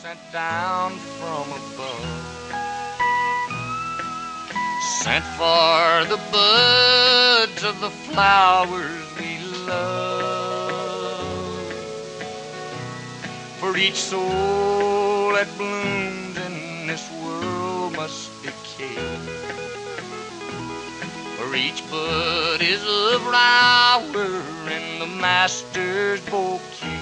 sent down from above, sent for the buds of the flowers we love. For each soul that blooms in this world must decay, for each bud is a flower in the master's bouquet.